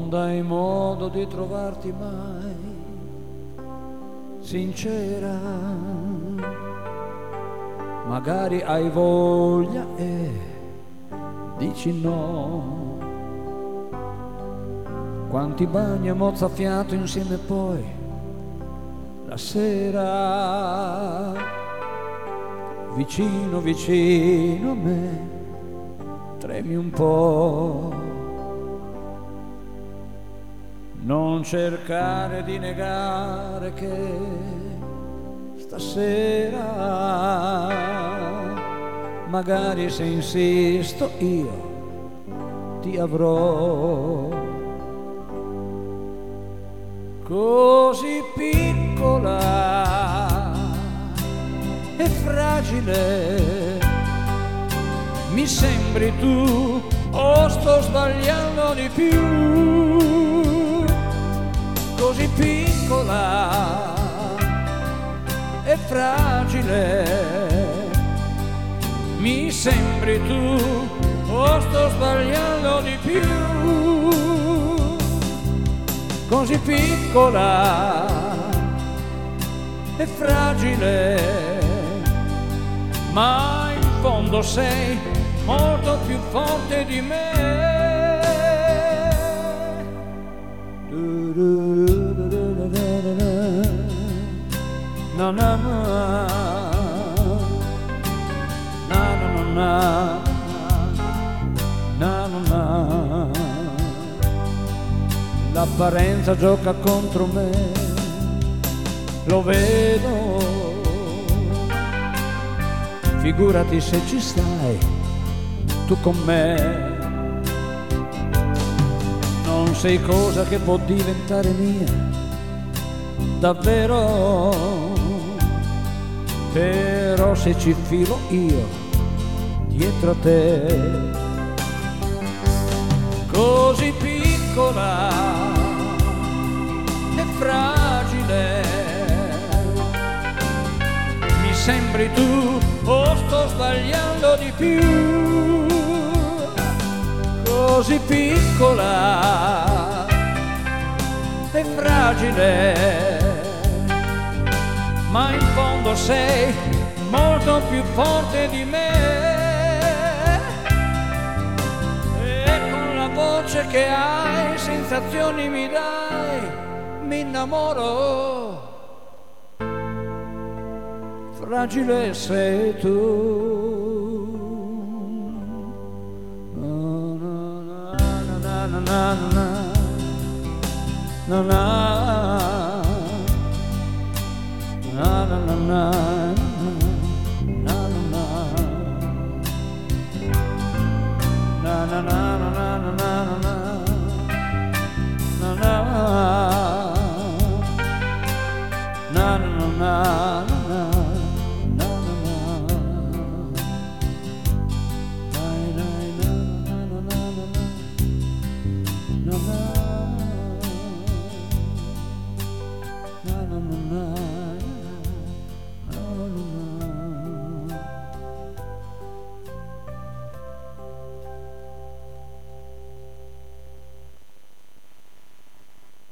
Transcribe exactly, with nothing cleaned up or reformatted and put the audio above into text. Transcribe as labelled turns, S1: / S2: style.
S1: non dai modo di trovarti mai sincera, magari hai voglia e dici no. Quanti bagni a mozzafiato insieme poi la sera, vicino vicino a me tremi un po'. Non cercare di negare che stasera, magari se insisto io ti avrò. Così piccola e fragile mi sembri tu, o sto sbagliando di più? Così piccola e fragile mi sembri tu, o sto sbagliando di più? Così piccola e fragile, ma in fondo sei molto più forte di me. Na na na na na na na na na. L'apparenza gioca contro me, lo vedo. Figurati se ci stai tu con me. Non sei cosa che può diventare mia, davvero. Però se ci filo io dietro a te, così piccola e fragile mi sembri tu, o sto sbagliando di più? Così piccola e fragile, ma in fondo sei molto più forte di me. E con la voce che hai, sensazioni mi dai, mi innamoro. Fragile sei tu. Na na na na na na na.